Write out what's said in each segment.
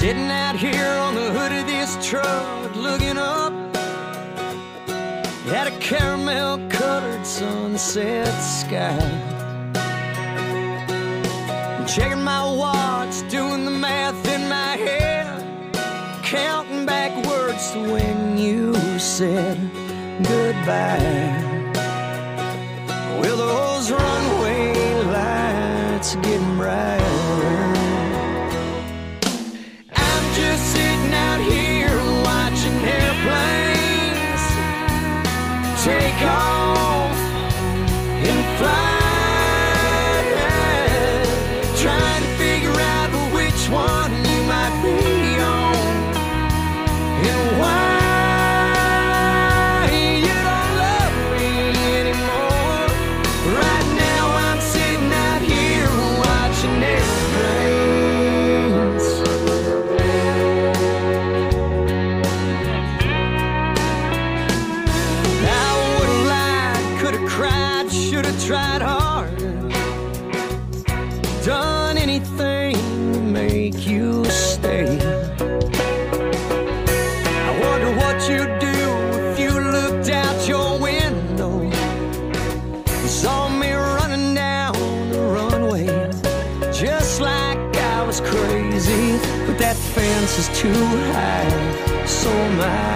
Sitting out here on the hood of this truck, looking up at a caramel-colored sunset sky. Checking my watch, doing the math in my head, counting backwards to when you said goodbye. Well, those runway lights are getting brighter. I'm just sitting out here watching airplanes take off and fly, trying to figure out which one you might be on and why. Tried harder, done anything to make you stay. I wonder what you'd do if you looked out your window and saw me running down the runway, just like I was crazy. But that fence is too high, so am I.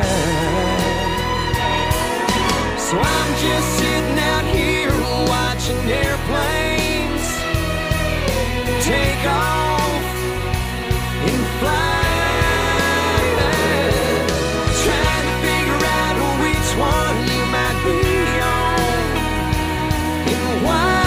So I'm just sitting out here watching airplanes take off and fly, trying to figure out which one you might be on and why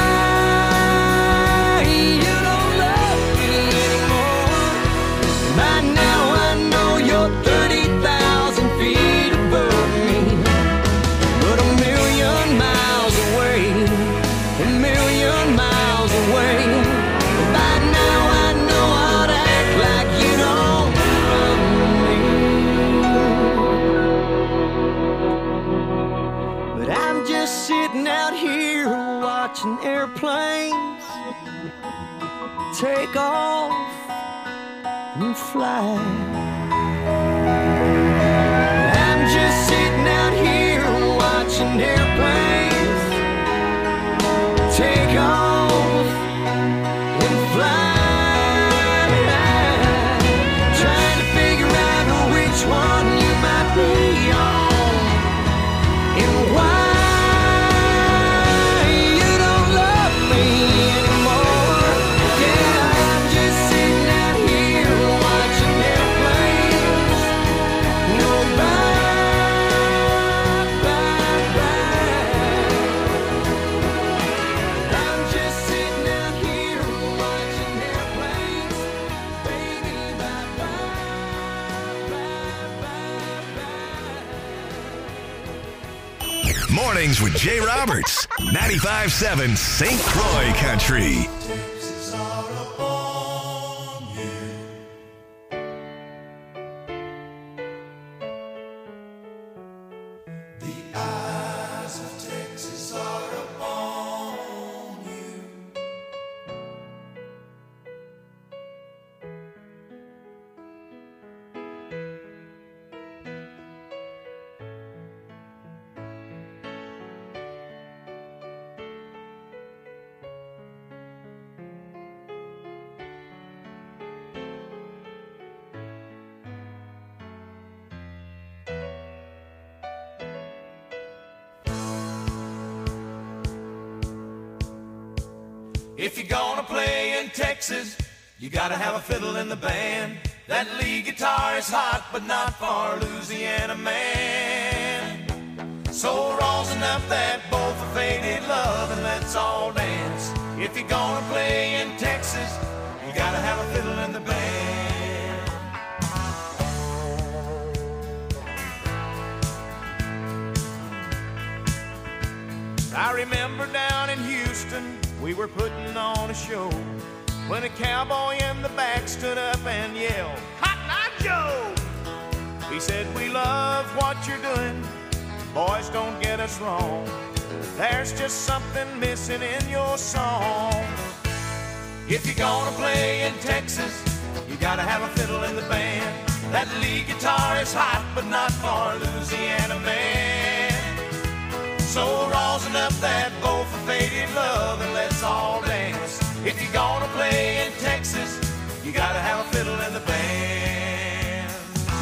you don't love me anymore. By now I know you're 30,000 feet above me, but a million miles away. A million miles away. By now I know how to act like you don't love me. But I'm just sitting out here watching airplanes take off and fly. I'm just sitting out here watching airplanes take off and fly, trying to figure out which one you might be on and why you don't love me anymore. Yeah, I'm just sitting out here watching airplanes go by. Mornings with Jay Roberts, 95.7 St. Croix Country. If you're gonna play in Texas, you gotta have a fiddle in the band. That lead guitar is hot, but not for a Louisiana man. So raw's enough that both are faded love, and let's all dance. If you're gonna play in Texas, you gotta have a fiddle in the band. I remember down in Houston, we were putting on a show when a cowboy in the back stood up and yelled, "Cotton Eye Joe!" He said, "We love what you're doing, boys, don't get us wrong. There's just something missing in your song. If you're gonna play in Texas, you gotta have a fiddle in the band. That lead guitar is hot, but not for Louisiana man. So rosin up that bow for faded love and let's all dance. If you're gonna play in Texas, you gotta have a fiddle in the band.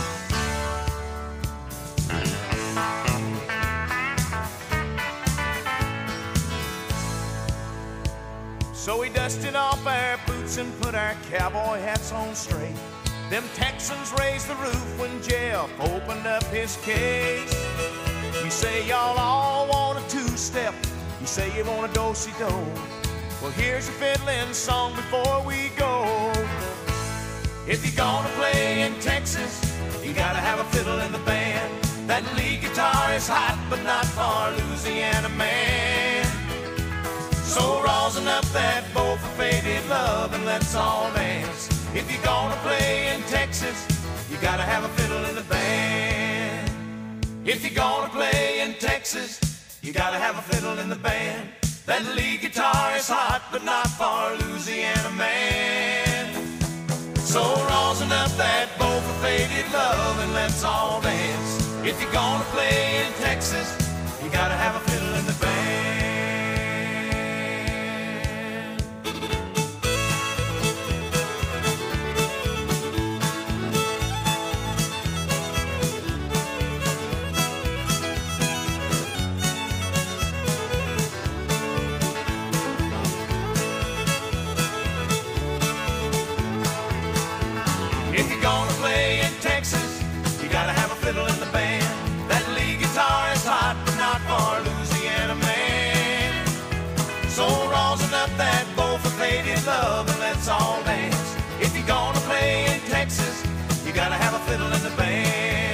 So we dusted off our boots and put our cowboy hats on straight. Them Texans raised the roof when Jeff opened up his case. You say y'all all want a two-step, you say you want a do-si-do. Well, here's a fiddling song before we go. If you're gonna play in Texas, you gotta have a fiddle in the band. That lead guitar is hot, but not for Louisiana man. So rosin up that bow for faded love and let's all dance. If you're gonna play in Texas, you gotta have a fiddle in the band. If you're gonna play in Texas, you gotta have a fiddle in the band. That lead guitar is hot, but not for Louisiana man. So rosin up that bow for faded love and let's all dance. If you're gonna play in Texas, you gotta have a fiddle in the band. If you're gonna play in Texas, you gotta have a fiddle in the band. That lead guitar is hot, but not for Louisiana man. So rosin up that bow for faded love and let's all dance. If you're gonna play in Texas, you gotta have a fiddle in the band.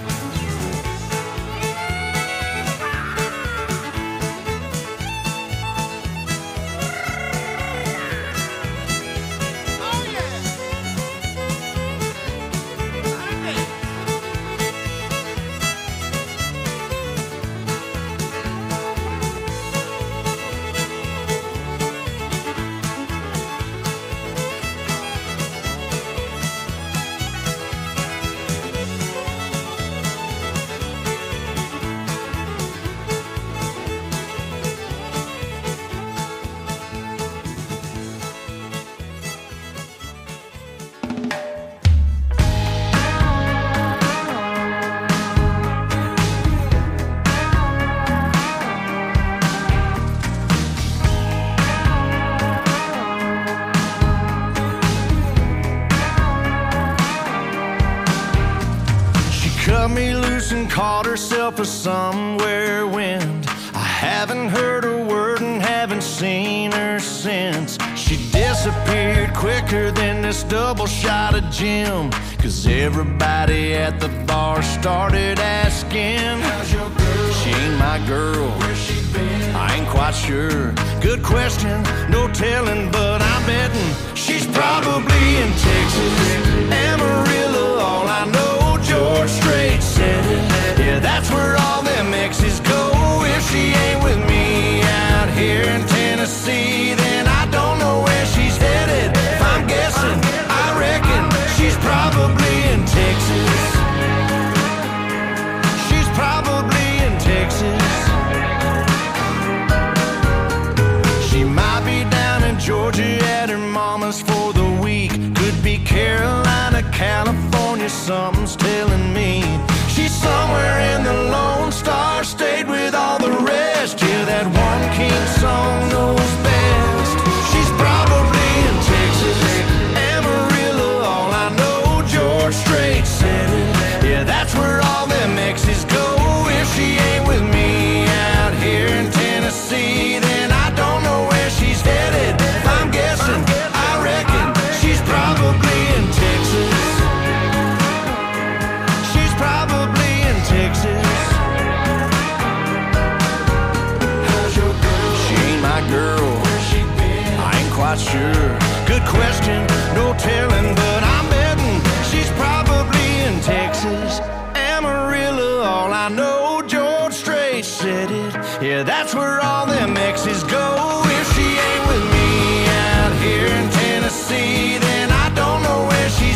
Cut me loose and caught herself a somewhere wind. I haven't heard a word and haven't seen her since. She disappeared quicker than this double shot of gin. Cause everybody at the bar started asking, how's your girl? She ain't my girl. Where's she been? I ain't quite sure. Good question, no telling, but I'm betting she's probably in Texas. Amarillo, all I know, George Strait said it. Yeah, that's where all them exes go. If she ain't with me out here in Tennessee, then I don't know where she's headed. If I'm guessing, I reckon she's probably in Texas. She's probably in Texas. She might be down in Georgia at her mama's for the week. Could be Carolina, California, something's telling me. She's somewhere in the Lone Star State with all the rest. Yeah, that one king song knows best. She's probably in Texas. Amarillo, all I know, George Strait said it. Yeah, that's where all them exes go. If she ain't with me out here in Tennessee, then I don't know where she's headed. If I'm guessing, I reckon she's probably in Texas. She's probably in Texas. How's your girl? She ain't my girl. Where's she been? I ain't quite sure. Good question, no telling, but I'm betting she's probably in Texas. Amarillo, all I know, George Strait said it. Yeah, that's where all them exes go. If she ain't with me out here in Tennessee, then I don't know where she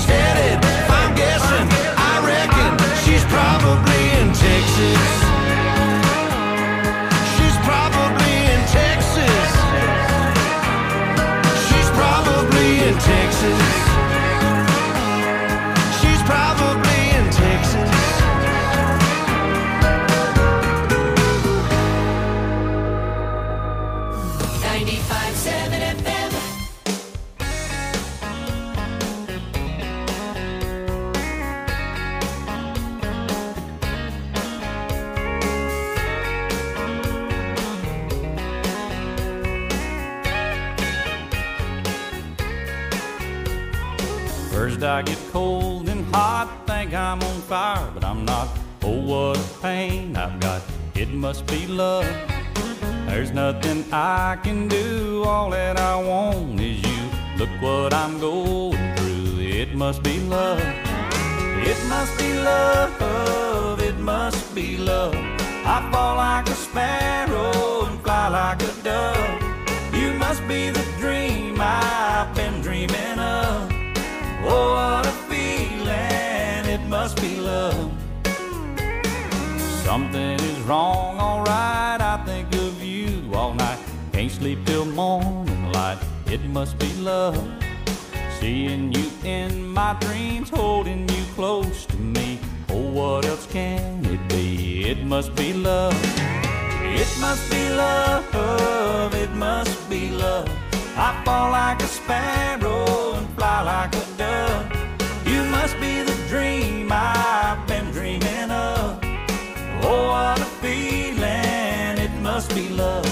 First I get cold and hot, think I'm on fire, but I'm not. Oh, what a pain I've got, it must be love. There's nothing I can do, all that I want is you. Look what I'm going through, it must be love. It must be love, it must be love. I fall like a sparrow and fly like a dove. You must be the dream I've been dreaming of. Oh, what a feeling, it must be love. Something is wrong, alright, I think of you all night. Can't sleep till morning light, it must be love. Seeing you in my dreams, holding you close to me. Oh, what else can it be? It must be love. It must be love, it must be love. I fall like a sparrow and fly like a dove. You must be the dream I've been dreaming of. Oh, what a feeling, it must be love.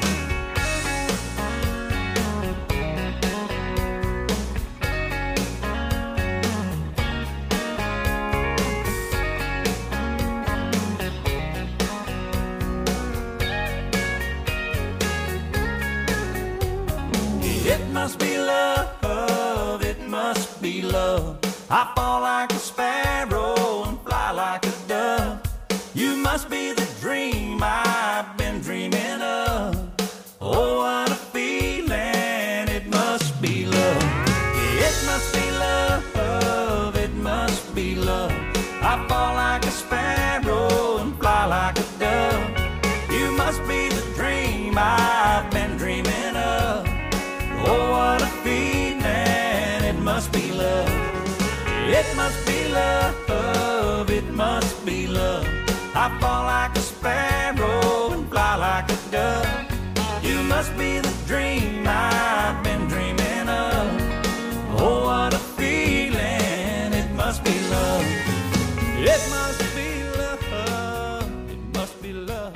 It must be love, it must be love. I fall like a sparrow and fly like a dove. You must be the dream I've been dreaming of. Oh, what a feeling, it must be love. It must be love, it must be love. I fall like a sparrow and fly like a dove. You must be the dream I've been dreaming of. Oh, what a feeling, it must be love. It must be love, it must be love. I fall like a sparrow and fly like a dove. You must be the dream I've been dreaming of. Oh, what a feeling, it must be love. It must be love, it must be love.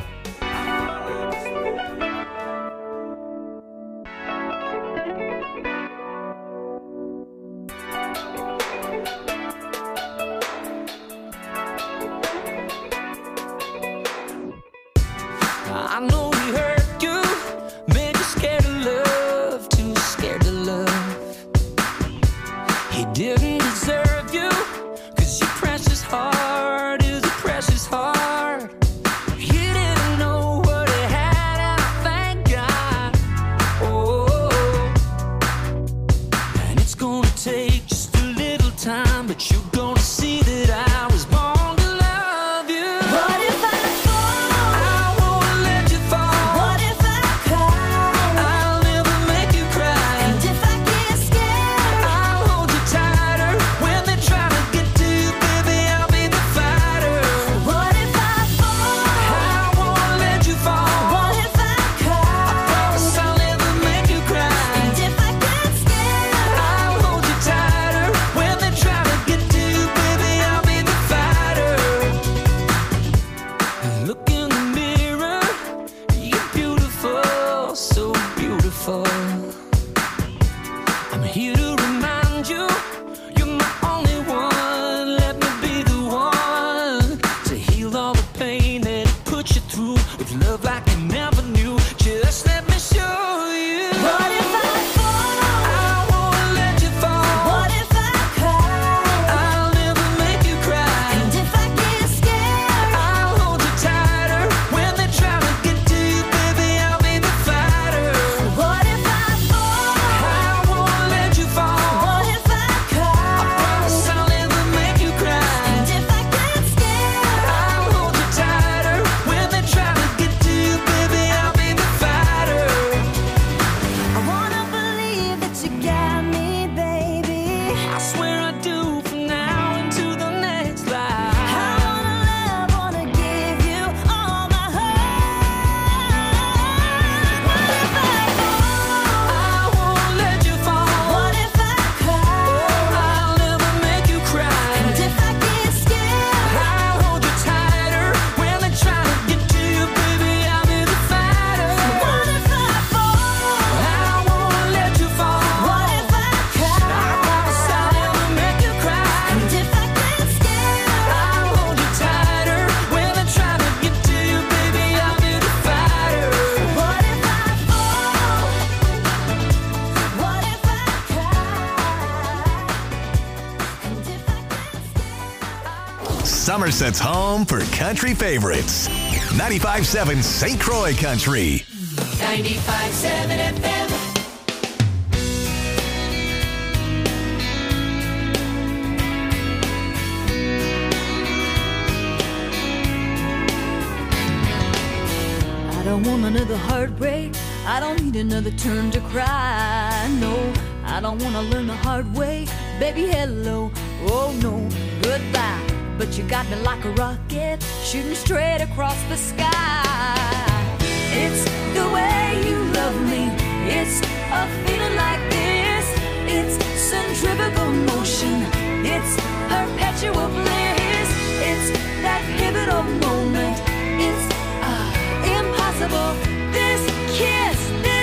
I know he hurt you, made you scared of love, too scared to love. He didn't deserve you, 'cause your precious heart is a precious heart. He didn't know what he had, and I thank God. Oh, and it's gonna take just a little time, but you're gonna see that I was born to love you. What if I let you fall. Somerset's home for country favorites. 95.7 St. Croix Country. 95.7 FM. I don't want another heartbreak. I don't need another turn to cry. No, I don't want to learn the hard way. Baby, hello. Oh, no, goodbye. But you got me like a rocket, shooting straight across the sky. It's the way you love me. It's a feeling like this. It's centrifugal motion. It's perpetual bliss. It's that pivotal moment. It's impossible. This kiss,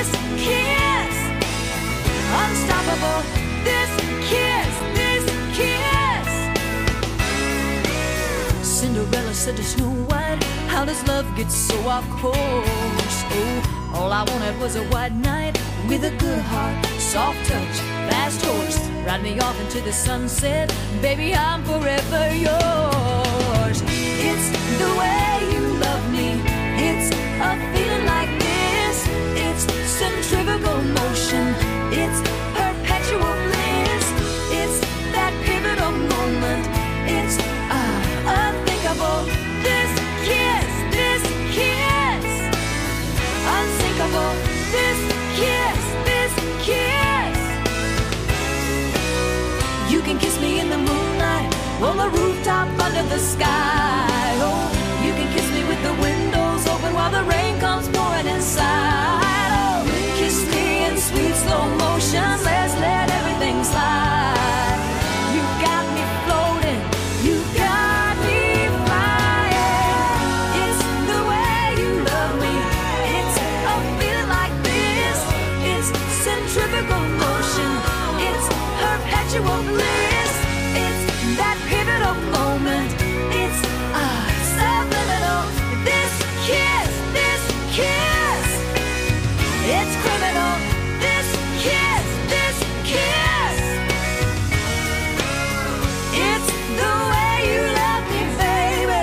unstoppable. This kiss. Cinderella said to Snow White, how does love get so off course? Oh, all I wanted was a white knight with a good heart, soft touch, fast horse. Ride me off into the sunset, baby, I'm forever yours. It's the way you love me. It's a feeling like this. It's centrifugal motion. It's perpetual bliss. It's that pivotal moment. It's unthinkable. This kiss, unsinkable. This kiss. You can kiss me in the moonlight, on the rooftop under the sky. Oh, you can kiss me with the windows open while the rain comes pouring inside. Oh, kiss me in sweet slow motion. Let's let everything slide. You got me floating. You got me flying. It's the way you love me. It's a feeling like this. It's centrifugal motion. It's perpetual bliss. It's that pivotal moment. It's subliminal. This kiss. It's criminal. This kiss. It's the way you love me, baby.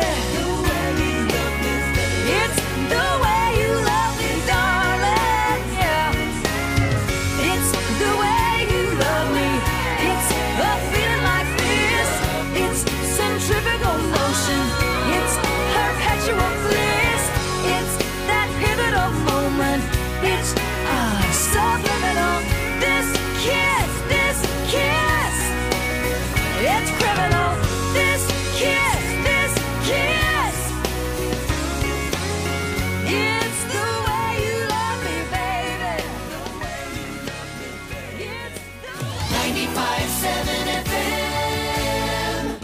It's the way you love me, darling. Yeah. It's the way you love me. It's a feeling like this. It's centrifugal motion. It's perpetual bliss. It's that pivotal moment. It's subliminal. This kiss. It's criminal. This kiss. It's the way you love me, baby. It's the 95.7 FM.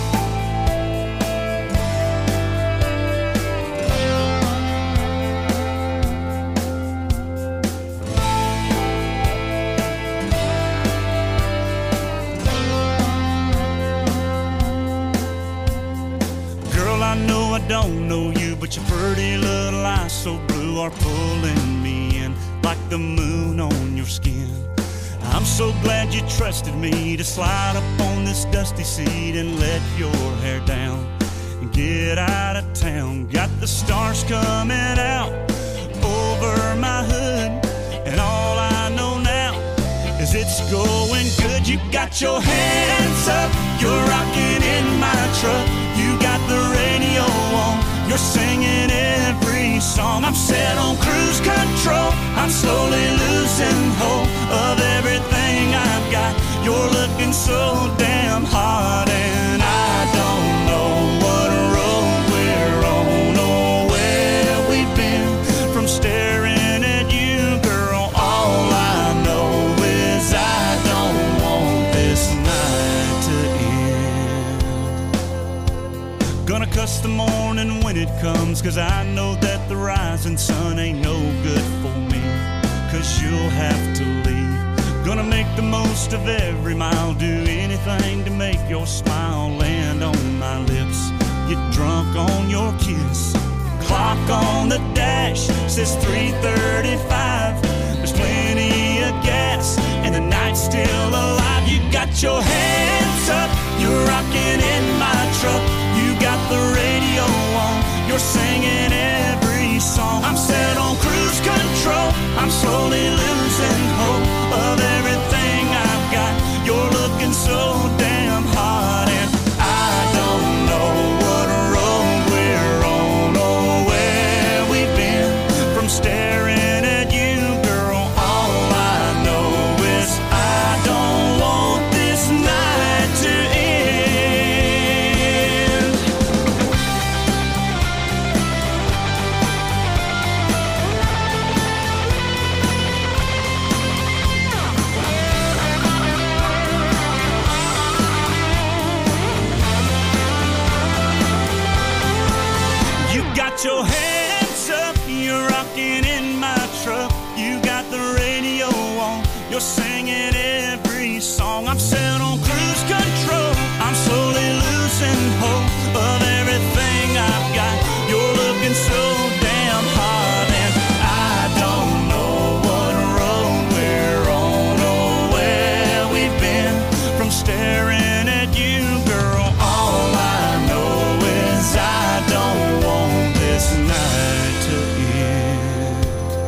Girl, I know I don't know you, but your pretty little eyes so blue are pulling me in like the moon on your skin. I'm so glad you trusted me to slide up on this dusty seat and let your hair down and get out of town. Got the stars coming out over my hood, and all I know now is it's going good. You got your hands up, you're rocking in my truck. You got the radio on, you're singing every song. I'm set on cruise control, I'm slowly losing hope of everything I've got. You're looking so damn hot, and I don't know what road we're on or where we've been from staring at you, girl. All I know is I don't want this night to end. Gonna cuss the morning when it comes, 'cause I know that the rising sun ain't no good for me, 'cause you'll have to leave. Gonna make the most of every mile, do anything to make your smile land on my lips. Get drunk on your kiss. Clock on the dash says 3:35. There's plenty of gas and the night's still alive. You got your hands up, you're rocking in my truck. You got You're singing every song. I'm set on cruise control. I'm slowly losing hope of everything I've got. You're looking so damn hot, and I don't know what road we're on or where we've been. From staring at you, girl, all I know is I don't want this night to end. You got your hands up, you're rocking in my truck. You got the radio on, you're singing every song. I'm set on cruise control. I'm slowly losing hope of everything I've got. You're looking so damn hot, and I don't know what road we're on or where we've been. From staring at you, girl, all I know is I don't want this night to end.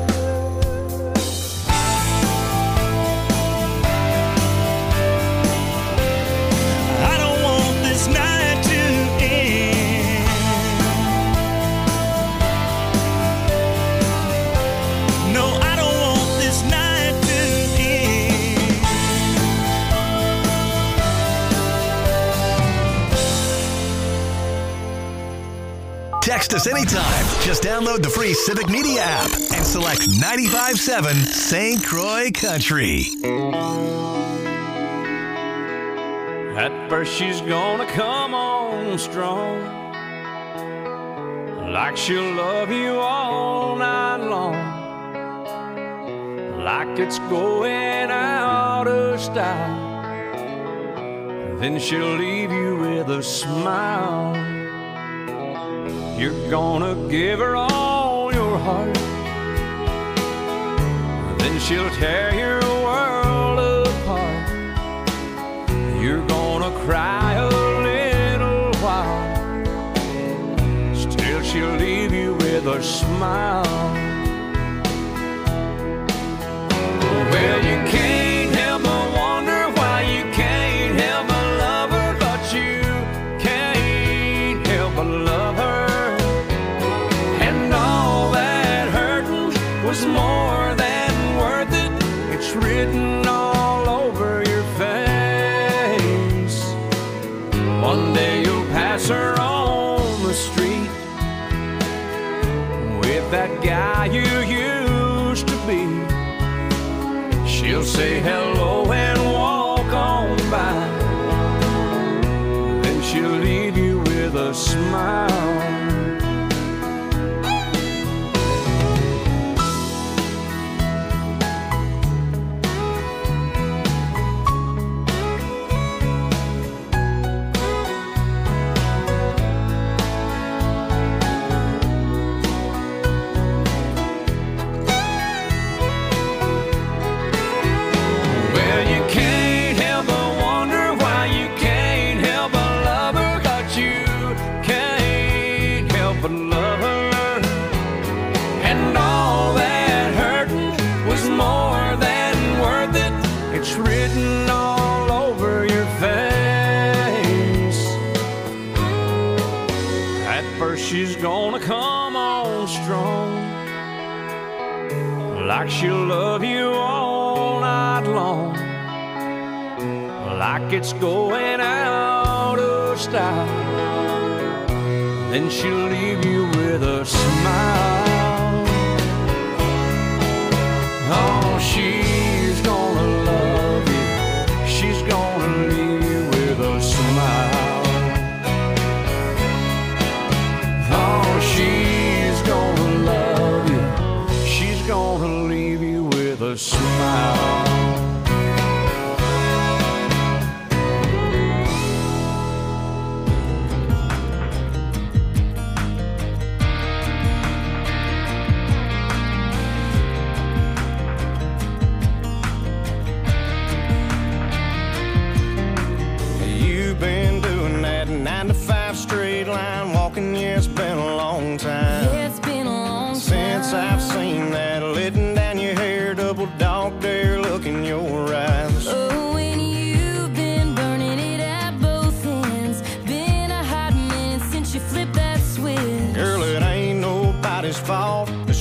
I don't want this night to end. No, I don't want this night to end. Text us anytime. Just download the free Civic Media app and select 95.7 St. Croix Country. At first she's gonna come on strong, like she'll love you all night long, like it's going out of style. Then she'll leave you with a smile. You're gonna give her all your heart, then she'll tear your world apart. You're gonna cry a little while, still she'll leave you with a smile. Well, you can't help but wonder why you can't help but love her, but you can't help but love her. And all that hurting was more than worth it. It's written all over your face. One day you'll pass her on the street with that guy you used to be. She'll say hello and walk on by, then she'll leave you with a smile. Well, you can't help but wonder why you can't help but love her, but you can't help but love her. And all that hurting was more than worth it. It's written all over your face. At first she's gonna come on strong, like she'll love you all night long, like it's going out of style. Then she'll leave you with a smile. Oh, she's gonna love you, she's gonna leave you with a smile. Oh, she's gonna love you, she's gonna leave you with a smile.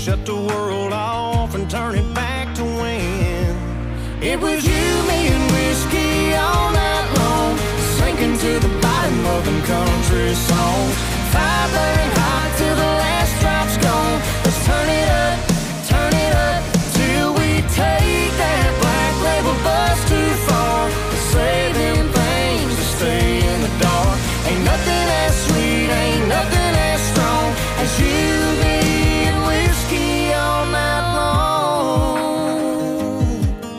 shut the world off and turn it back to when it was you, me, and whiskey all night long, sinking to the bottom of them country songs. Fire burning hot till the last drop's gone. Let's turn it up till we take that black label bus too far. Say them things to stay in the dark. Ain't nothing as sweet, ain't nothing as strong as you, me, and whiskey all night long.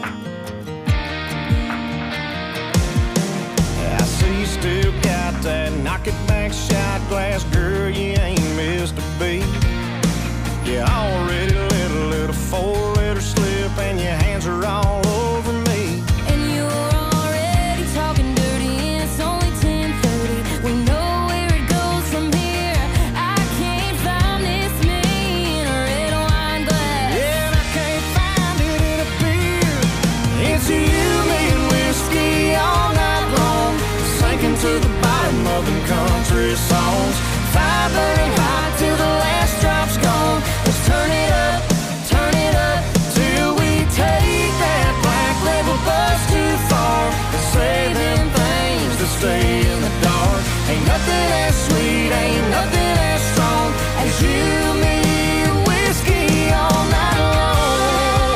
I see you still got that knock it back shot glass, girl, you ain't missed a beat. You already let a little 4-letter slip and your hands are all over me. And you're already talking dirty and it's only 10:30. We know where it goes from here. I can't find this me in a red wine glass. Yeah, and I can't find it in a beer. It's you, me, and whiskey all night long, sinking to the bottom of them country songs. Fire burning hot till the last drop's gone. Let's turn it up till we take that black label bus too far. Say them things to stay in the dark. Ain't nothing as sweet, ain't nothing as strong as you, me, and whiskey all night long.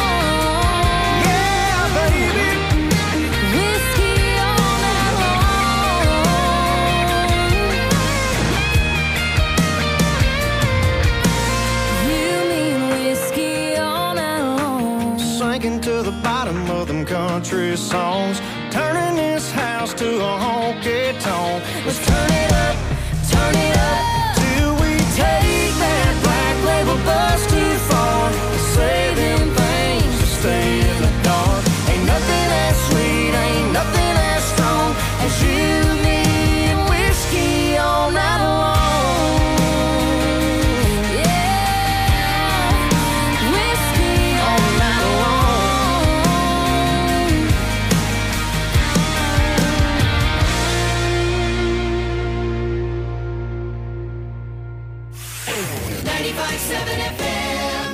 Yeah, baby. Whiskey all night long. You mean whiskey all night long. Sinking to the bottom of them country songs, turning this house to a honky tonk. Let's turn it up till we take that black label bus too far. Say them things to stay in the dark. Ain't nothing as sweet, ain't nothing as strong as you, me, and whiskey all night long. Yeah, whiskey All night long. 95.7 FM.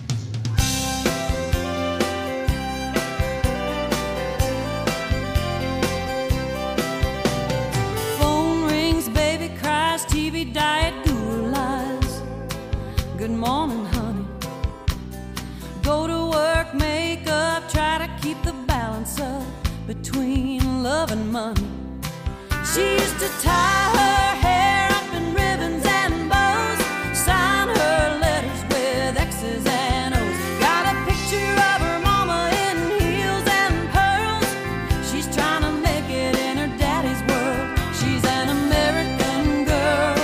Phone rings, baby cries, TV diet, Google lies. Good morning, honey. Go to work, make up, try to keep the balance up between love and money. She used to tie her hair up in ribbons and bows, sign her letters with X's and O's. Got a picture of her mama in heels and pearls. She's trying to make it in her daddy's world. She's an American girl,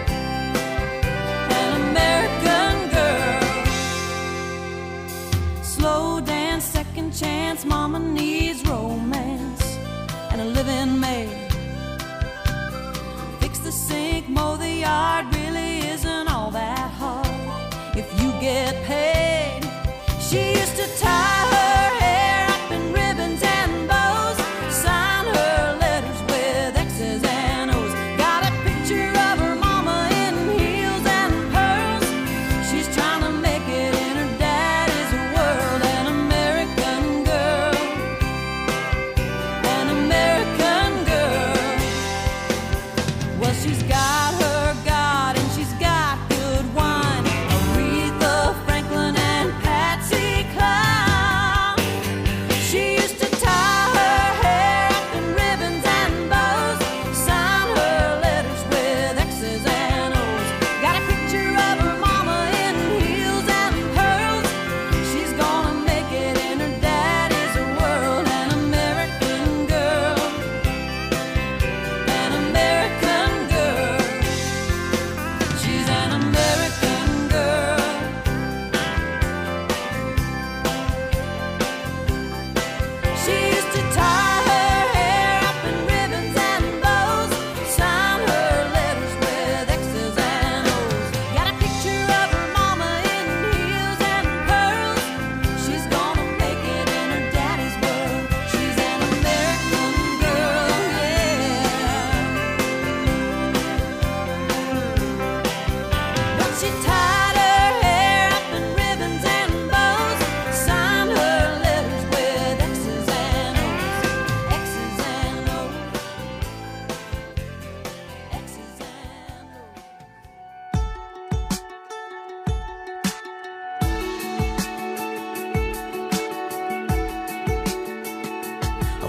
an American girl. Slow dance, second chance, mama needs romance and a living maid. Fix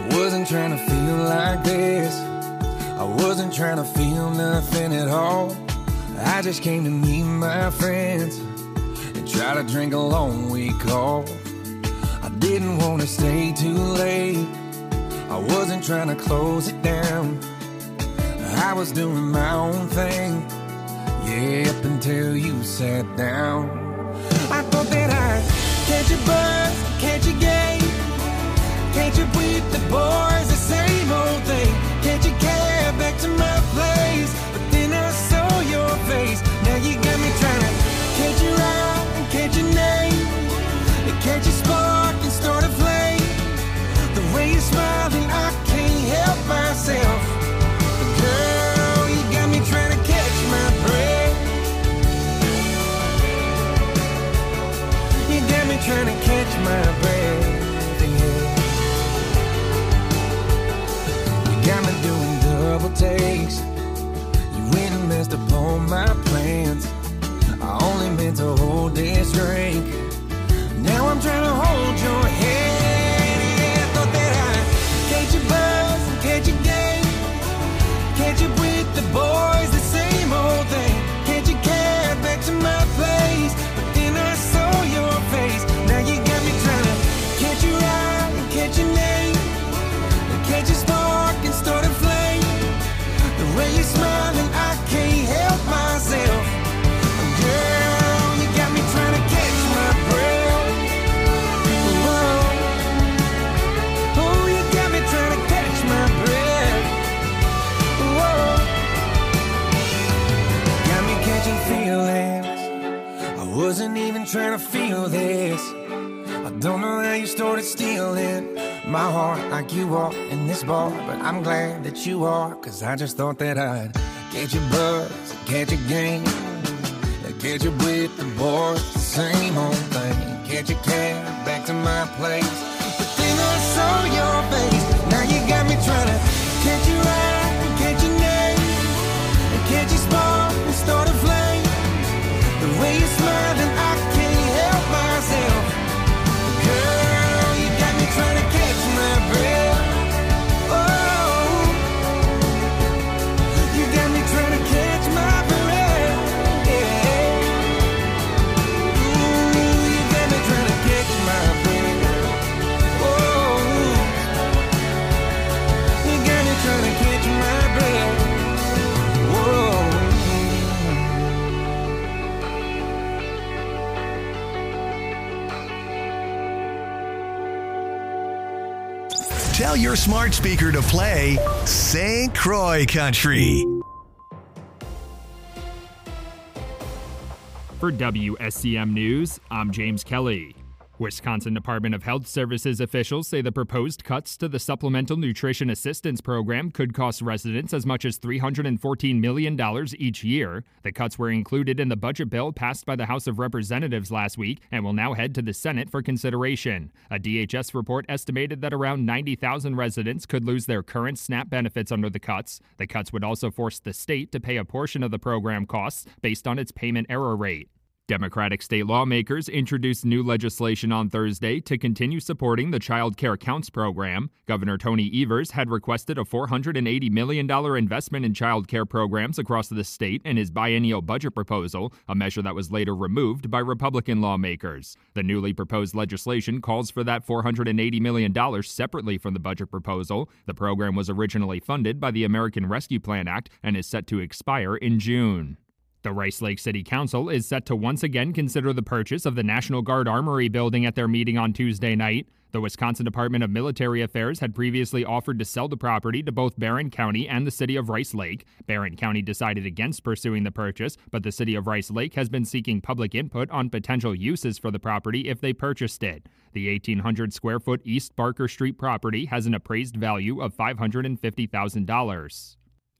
wasn't trying to feel like this. I wasn't trying to feel nothing at all. I just came to meet my friends and try to drink a long week off. I didn't want to stay too late. I wasn't trying to close it down. I was doing my own thing, yeah, up until you sat down. I thought that I'd catch a buzz, catch a game, catch up with the boys, the same old thing. Catch a cab back to my place, but then I saw your face. Now you got me trying to catch your eye and catch your name, and catch a spark and start a flame. The way you're smiling, I can't help myself. But girl, you got me trying to catch my breath. You got me trying to catch my breath, yeah. You got me doing double takes. You went and messed up all my plans. I only meant to hold this drink. Now I'm trying to hold your hand, yeah. I thought that I'd catch a buzz and catch a game, catch up with the boys, the same old thing. Catch a cab back to my place, but then I saw your face. Now you got me trying to catch your eye and catch your name, and catch a spark and start a flame. The way you're smiling, I can't help myself. Girl, you got me trying to catch my breath. Whoa. Oh, you got me trying to catch my breath. Whoa. Got me catching feelings. I wasn't even trying to feel this. I don't know how you started stealing my heart like you are in this bar, but I'm glad that you are, 'cause I just thought that I'd catch a buzz, catch a game, catch up with the boys, the same old thing. Catch a cab back to my place, but then I saw your face. Now you got me trying to catch your eye and catch your name, and catch a spark and start a flame. The way you're smiling, I can't help myself. Girl, you got me trying to catch my breath. Oh, you got me trying to catch my breath. Yeah. Ooh, you got me trying to catch my breath. Oh, you got me trying to catch my breath. Whoa. Tell your smart speaker to play St. Croix Country. For WSCM News, I'm James Kelly. Wisconsin Department of Health Services officials say the proposed cuts to the Supplemental Nutrition Assistance Program could cost residents as much as $314 million each year. The cuts were included in the budget bill passed by the House of Representatives last week and will now head to the Senate for consideration. A DHS report estimated that around 90,000 residents could lose their current SNAP benefits under the cuts. The cuts would also force the state to pay a portion of the program costs based on its payment error rate. Democratic state lawmakers introduced new legislation on Thursday to continue supporting the Child Care Counts program. Governor Tony Evers had requested a $480 million investment in child care programs across the state in his biennial budget proposal, a measure that was later removed by Republican lawmakers. The newly proposed legislation calls for that $480 million separately from the budget proposal. The program was originally funded by the American Rescue Plan Act and is set to expire in June. The Rice Lake City Council is set to once again consider the purchase of the National Guard Armory building at their meeting on Tuesday night. The Wisconsin Department of Military Affairs had previously offered to sell the property to both Barron County and the city of Rice Lake. Barron County decided against pursuing the purchase, but the city of Rice Lake has been seeking public input on potential uses for the property if they purchased it. The 1,800 square foot East Barker Street property has an appraised value of $550,000.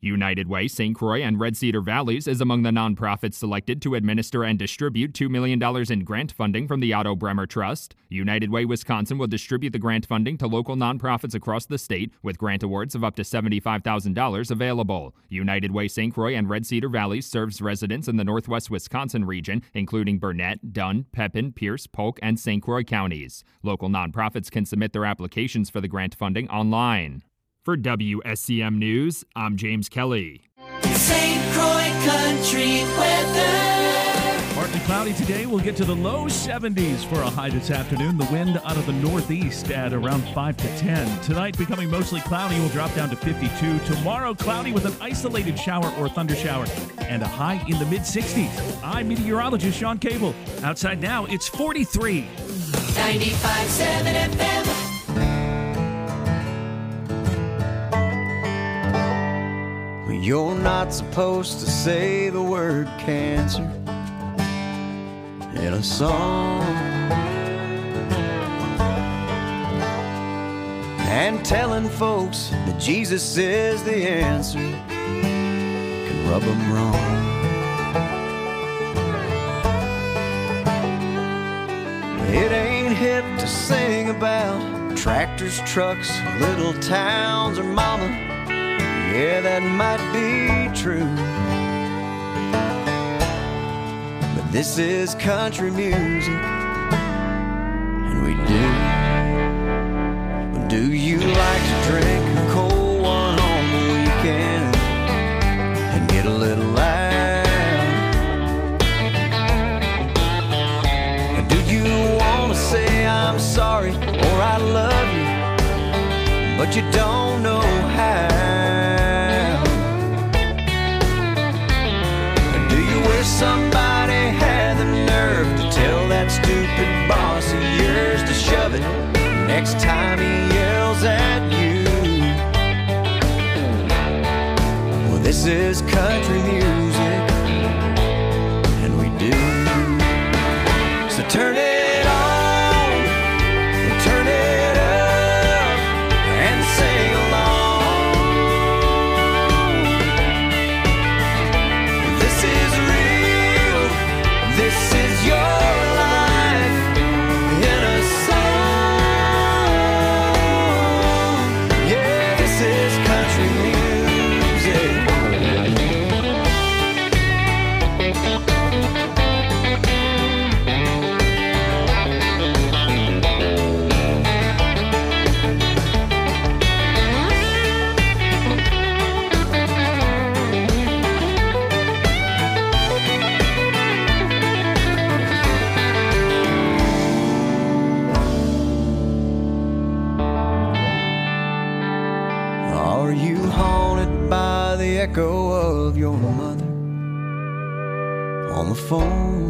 United Way, St. Croix, and Red Cedar Valleys is among the nonprofits selected to administer and distribute $2 million in grant funding from the Otto Bremer Trust. United Way, Wisconsin will distribute the grant funding to local nonprofits across the state, with grant awards of up to $75,000 available. United Way, St. Croix, and Red Cedar Valleys serves residents in the northwest Wisconsin region, including Burnett, Dunn, Pepin, Pierce, Polk, and St. Croix counties. Local nonprofits can submit their applications for the grant funding online. For WSCM News, I'm James Kelly. St. Croix Country weather. Partly cloudy today. We'll get to the low 70s for a high this afternoon. The wind out of the northeast at around 5 to 10. Tonight becoming mostly cloudy. Will drop down to 52. Tomorrow cloudy with an isolated shower or thunder shower and a high in the mid-60s. I'm meteorologist Sean Cable. Outside now, it's 43. 95.7 FM. You're not supposed to say the word cancer in a song, and telling folks that Jesus is the answer can rub them wrong. It ain't hip to sing about tractors, trucks, little towns, or mama. Yeah, that might be true, but this is country music, and we do. Do you like to drink a cold one on the weekend and get a little loud? Or do you want to say I'm sorry or I love you, but you don't know how? Somebody had the nerve to tell that stupid boss of yours to shove it next time he yells at you. Well, this is country music, and we do. So turn it on, and turn it up, and sing along. This is This is your life in a song. Yeah, this is country echo of your mother on the phone,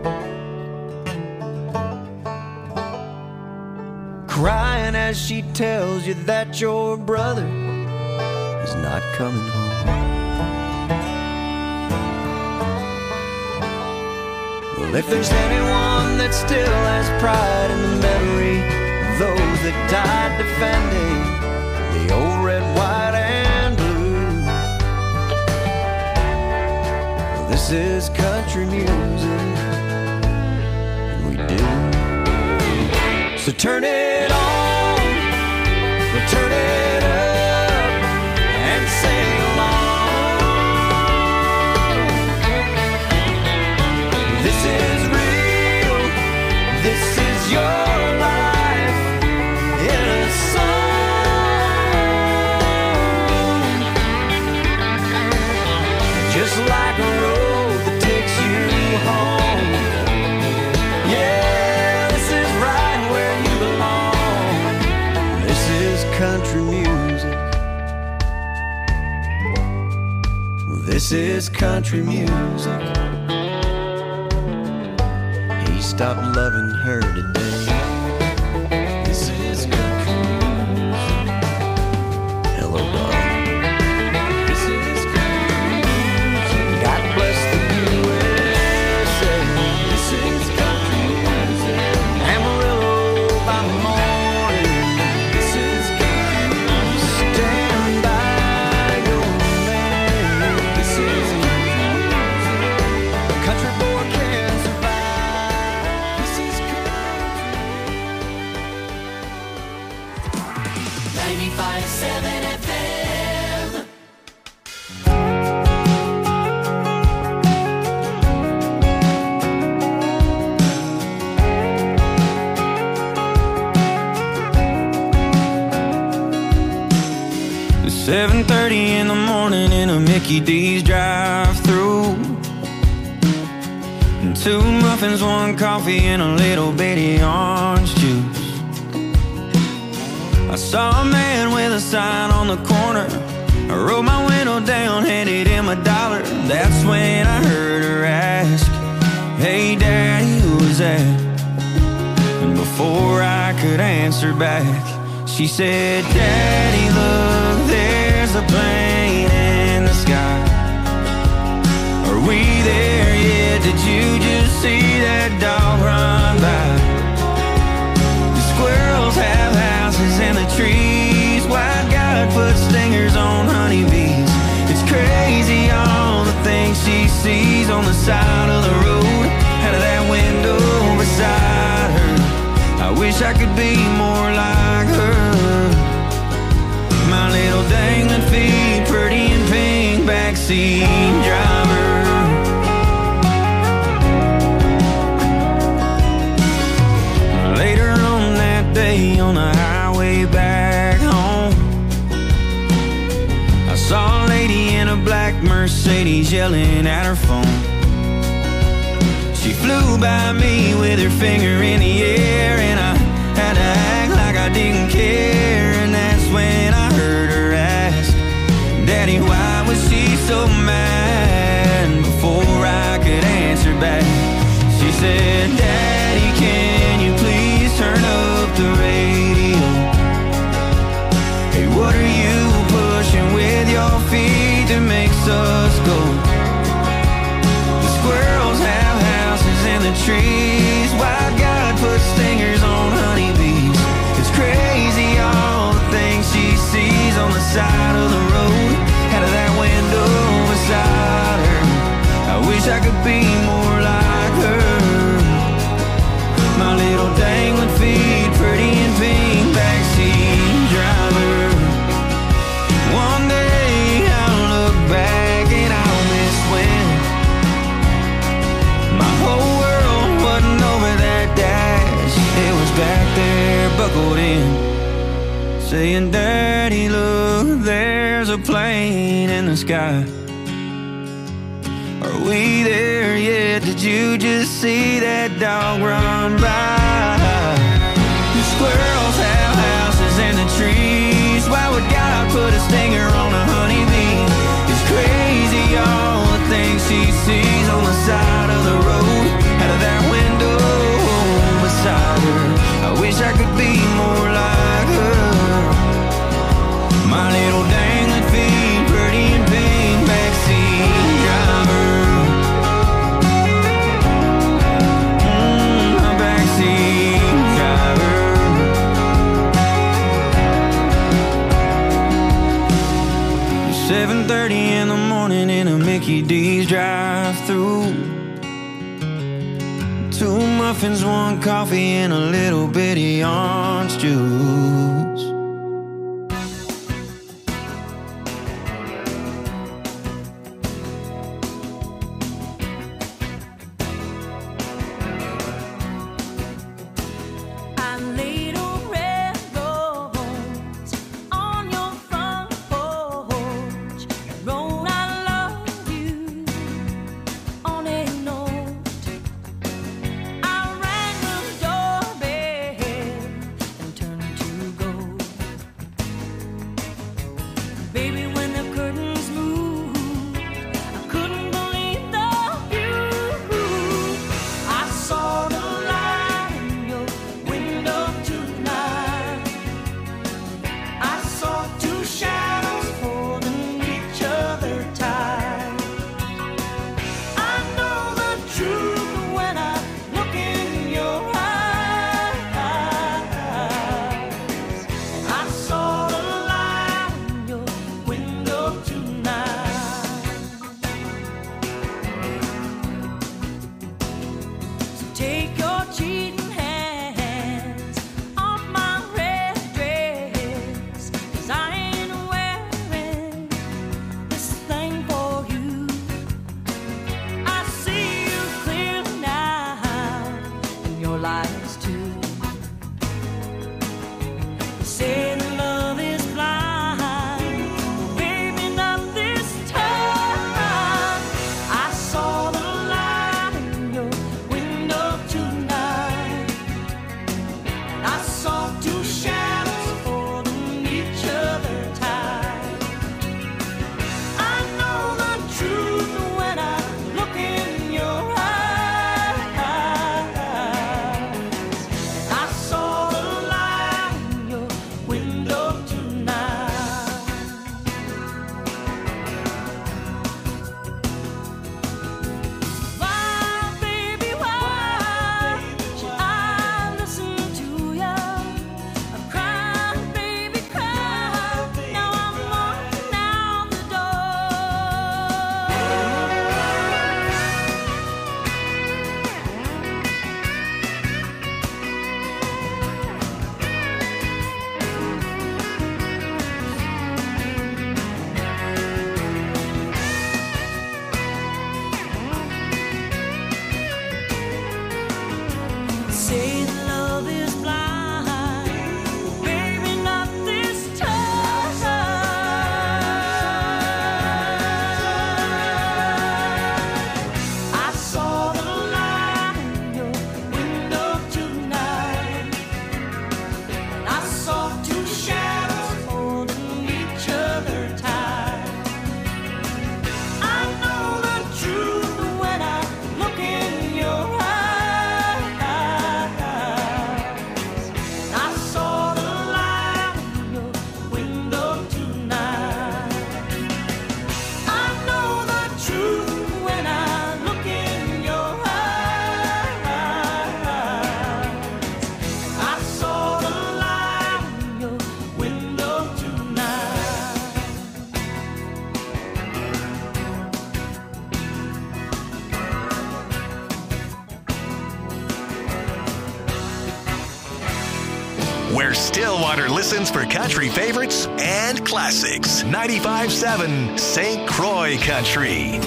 crying as she tells you that your brother is not coming home. Well, if there's anyone that still has pride in the memory of those that died defending the old red, white, and blue, this is country music, and we do. So turn it on, or turn it up, and sing along. This is real, this is your life in a song. Just like a road that takes you home. Yeah, this is right where you belong. This is country music. This is country music. He stopped loving her today. This is country music. Hello, darling. This is country music. God bless the USA. This is country music. Amarillo by morning. This is country music. Stand by your man. 95.7 FM. It's 7:30 in the morning in a Mickey D's drive-thru. And 2 muffins, 1 coffee, and a little bitty orange juice. I saw a man with a sign on the corner. I rolled my window down, handed him $1. That's when I heard her ask, "Hey Daddy, who was that?" And before I could answer back, she said, "Daddy, look, there's a plane in the sky. Are we there yet? Did you just see that dog run by? The squirrels have houses in the trees. White God put stingers on honeybees. It's crazy all the things she sees on the side of the road, out of that window beside her. I wish I could be more like her. My little dangling feet, pretty and pink, backseat driver." Later on that day on the highway back home, I saw a lady in a black Mercedes yelling at her phone. She flew by me with her finger in the air, and I had to act like I didn't care. And that's when I heard her ask, "Daddy, why was she so mad?" And before I could answer back, she said, "Daddy, can you please turn up the radio? Hey, what are you pushing with your feet that makes us go? The squirrels have houses in the trees. Why God put stingers on honeybees? It's crazy all the things she sees on the side of the road, out of that window beside her. I wish I could be more like her. My little dangling feet, pretty and pink, backseat driver. One day I'll look back and I'll miss when my whole world wasn't over that dash. It was back there, buckled in, saying, "Daddy, look, there's a plane in the sky. Are we there yet? Did you just see that dog run by? The squirrels have houses in the trees. Why would God put a stinger on a honeybee? It's crazy all the things she sees on the side of the road, out of that window beside her. I wish I could be more like her. My little dangling feet, pretty and pink, backseat driver." A backseat driver. 7:30 in the morning in a Mickey D's drive-thru. 2 muffins, 1 coffee, and a little bitty orange juice. I laid a red rose on your front porch, wrote "I love you" on a note. I rang the doorbell and turned to go. Baby, when the curtains moved, I couldn't believe the view. I saw the light in your window tonight. I saw 2 shadows holding each other tight. I know the truth when I look in your eyes. I saw the light in your window where Stillwater listens for country favorites and classics. 95.7 St. Croix Country.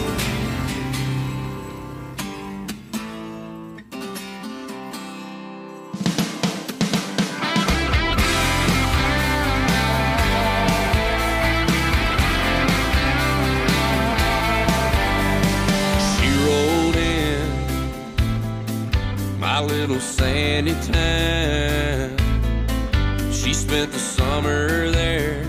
Little sandy town. She spent the summer there,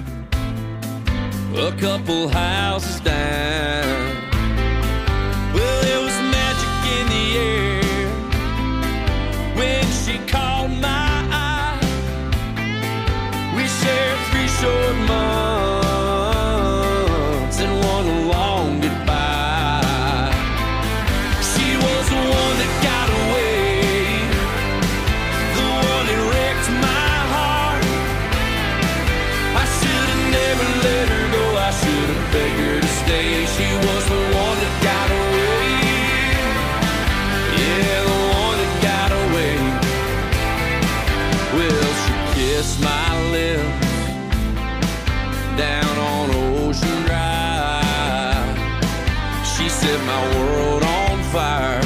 a couple houses down. Well, there was magic in the air when she caught my eye. We shared 3 short months and one long goodbye. She was the one that got away, begged her to stay. She was the one that got away. Yeah, the one that got away. Well, she kissed my lips down on Ocean Drive. She set my world on fire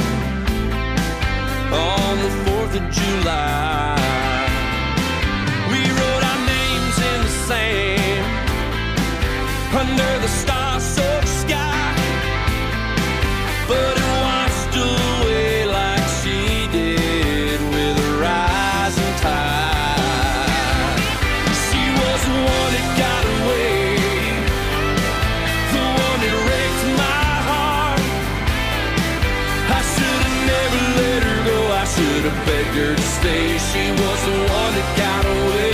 on the 4th of July. We wrote our names in the sand under the star-soaked sky, but it washed away like she did with a rising tide. She was the one that got away, the one that wrecked my heart. I should have never let her go, I should have begged her to stay. She was the one that got away.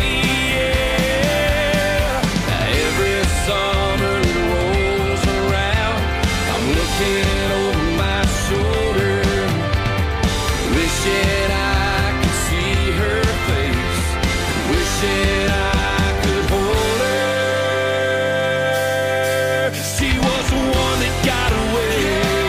Every summer it rolls around, I'm looking over my shoulder, wishing I could see her face, wishing I could hold her. She was the one that got away,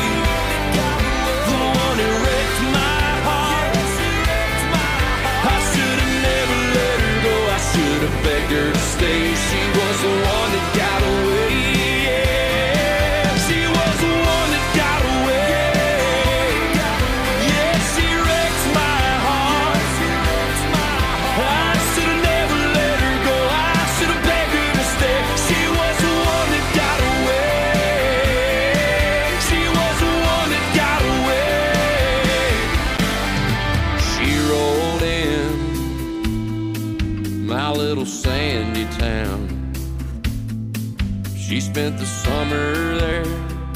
the one that wrecked my heart. I should have never let her go, I should have begged her to stay. She was the one that got away. Yeah, she was the one that got away. Yeah, she wrecked my heart. I should have never let her go, I should have begged her to stay. She was the one that got away. She was the one that got away. She rolled in my little sandy town. She spent the summer there,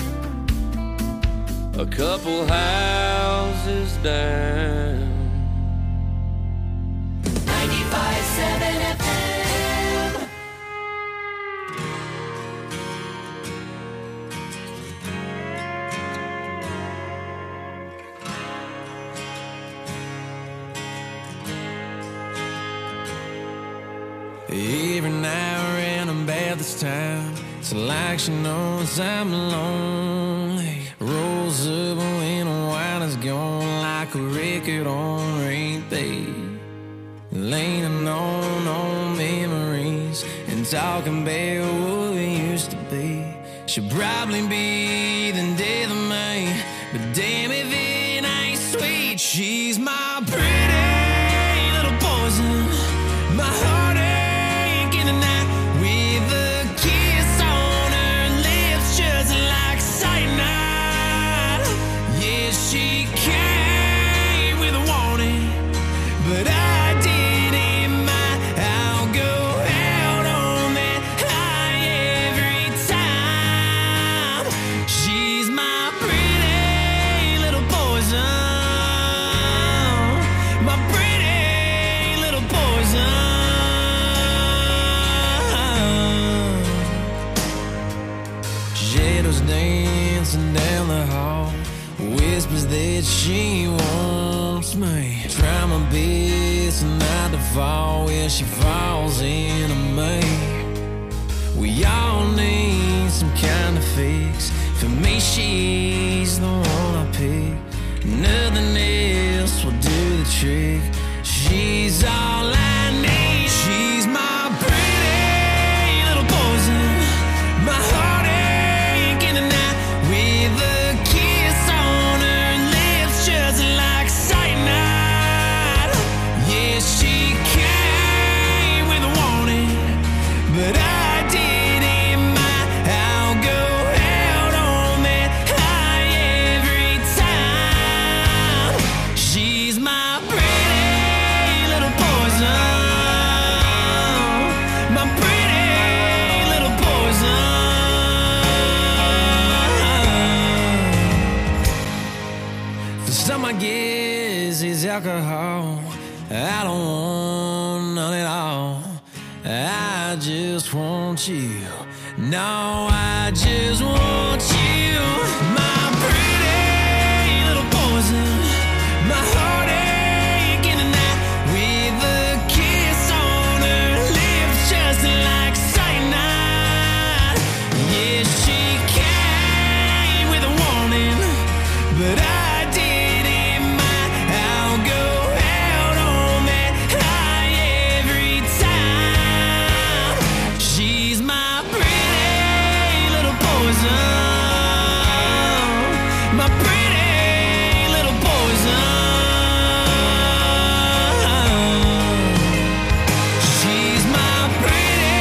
a couple houses down. 95.7 FM. Every now and then I'm bad this time. It's like she knows I'm lonely. Rolls up when the wine is gone, like a record on repeat. Leaning on memories and talking about what we used to be. She'll probably be the death of me, but damn if it ain't sweet. She's my pretty little poison, my heartache in the night, with a kiss on her lips just like cyanide. Yeah, she came with a warning, but I didn't mind. I'll go out on that high every time. She's my pretty little poison, my pretty little poison. Shadows dancing down the hall, whispers that she wants me. Try my best not to fall where she falls into me. We all need some kind of fix. For me, she's the one I pick. Nothing else will do the trick. She's all I need. alcohol. I don't want none at all. I just want you. No, I just want you. My pretty little poison. My heartache in the night with a kiss on her lips just like cyanide. Yeah, she came with a warning, but I didn't mind. I'll go out on that high every time. She's my pretty little poison. My pretty little poison. She's my pretty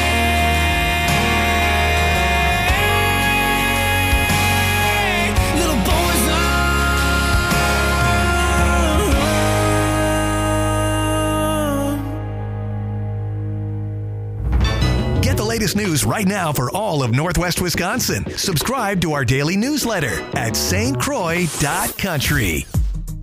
little poison. Get the latest news right now for all of Northwest Wisconsin. Subscribe to our daily newsletter at stcroix.country.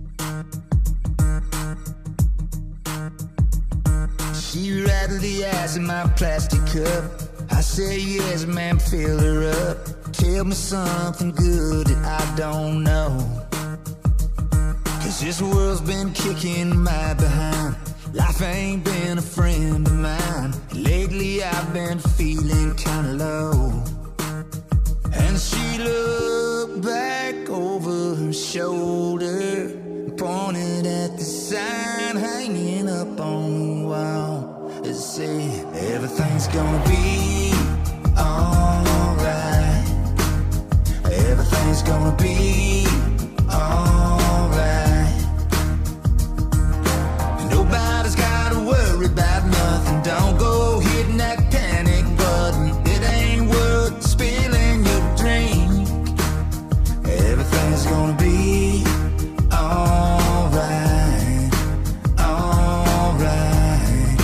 She rattled the ice in my plastic cup. I said, yes, ma'am, fill her up. Tell me something good that I don't know. 'Cause this world's been kicking my behind. Life ain't been a friend of mine. Lately I've been feeling kinda low. And she looked back over her shoulder, pointed at the sign hanging up on the wall. It said, everything's gonna be alright. Everything's gonna be alright. Nobody's gotta worry about nothing. Don't go hitting that panic button. It ain't worth spilling your drink. Everything's gonna be alright. Alright.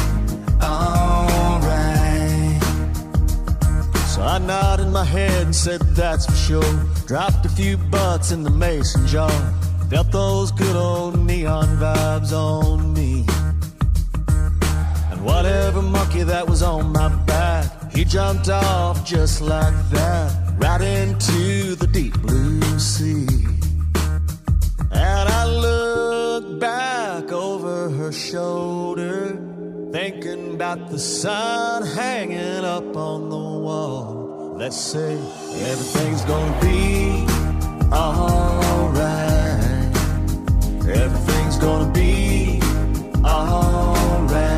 Alright. So I nodded my head and said that's for sure. Dropped a few bucks in the mason jar. Felt those good old neon vibes on me. And whatever monkey that was on my back, he jumped off just like that, right into the deep blue sea. And I looked back over her shoulder, thinking about the sign hanging up on the wall. Let's say everything's gonna be alright. Everything's gonna be alright.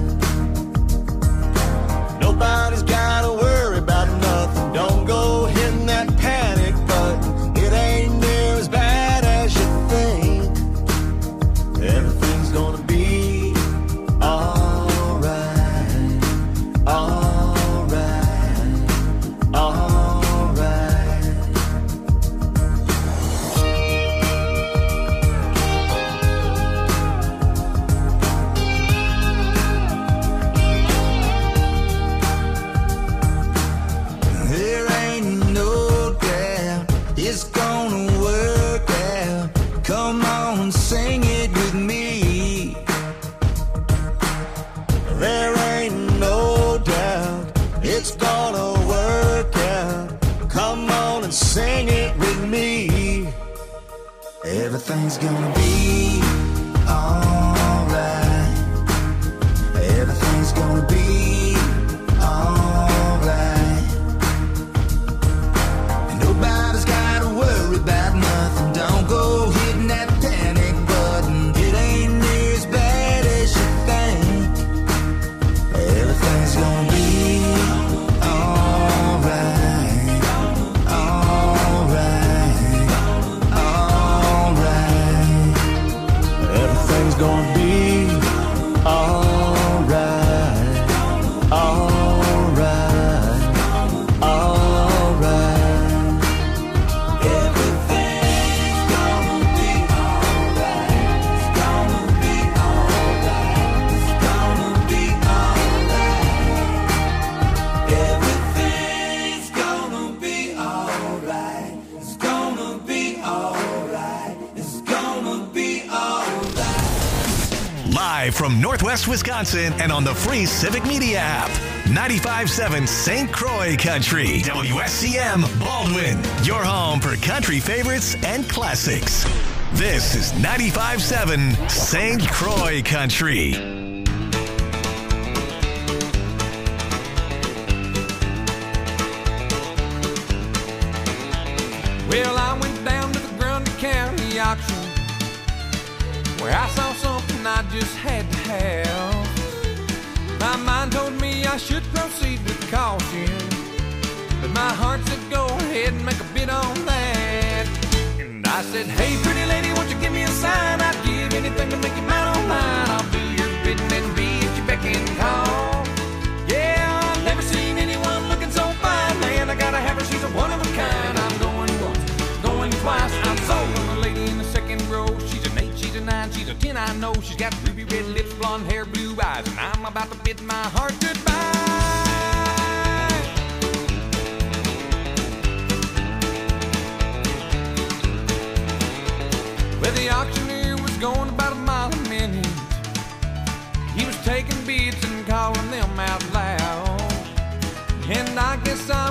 Nobody's gotta worry about nothing. Don't go hitting that panic button. It ain't near as bad as you think. Everything's gonna be alright. Alright. Alright. There ain't no doubt it's gonna work out. Come on, sing it with me. There ain't no doubt it's gonna work out. Come on and sing it with me. Everything's gonna be alright. Everything's gonna be alright. Nobody's gotta worry about nothing. Don't go hitting that panic button. It ain't near as bad as you think. Everything's gonna be alright. Alright. Alright. from Northwest Wisconsin and on the free Civic Media app. 95.7 St. Croix Country. WSCM Baldwin. Your home for country favorites and classics. This is 95.7 St. Croix Country. Well, I went down to the Grundy County auction where I saw something I just had to have. My mind told me I should proceed with caution, but my heart said go ahead and make a bid on that. And I said, hey, pretty lady, won't you give me a sign? I'd give anything to make you mine on mine. I'll do your bidding and be at your beck and call. Yeah, I've never seen anyone looking so fine, man. I gotta have her, she's a one of a kind. I'm going once, going twice. I'm sold on the lady in the second row. She's an 8, she's a 9, she's a 10, I know. She's got ruby red lips, blonde hair, blue eyes, and I'm about to bid my heart goodbye. Well, the auctioneer was going about a mile a minute. He was taking bids and calling them out loud. And I guess I